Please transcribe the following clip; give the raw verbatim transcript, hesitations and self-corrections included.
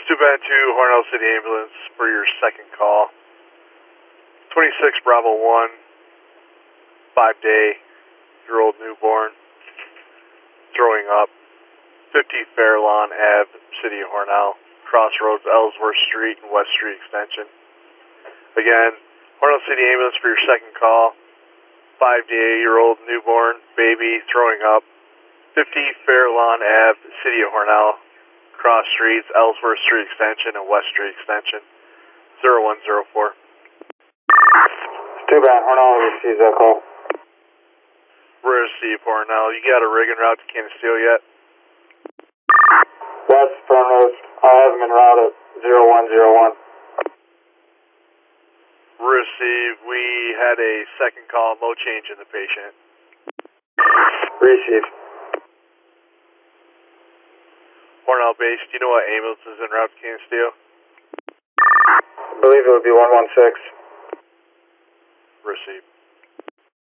Stu Band two, Hornell City Ambulance for your second call. twenty-six Bravo one, five-day-year-old newborn, throwing up. fifty Fairlawn Ave, City of Hornell, crossroads Ellsworth Street and West Street Extension. Again, Hornell City Ambulance for your second call. five-day-year-old newborn, baby, throwing up. fifty Fairlawn Ave, City of Hornell, cross streets, Ellsworth Street Extension and West Street Extension. zero one zero four. Stu Band, Hornell receives that call. Receive, Hornell. You got a rig en route to Canasteel yet? That's affirmative. I have him en route at zero one zero one. Receive. We had a second call, no change in the patient. Receive. Hornell base, do you know what ambulance is en route to Canasteel? I believe it would be one one six. Receive.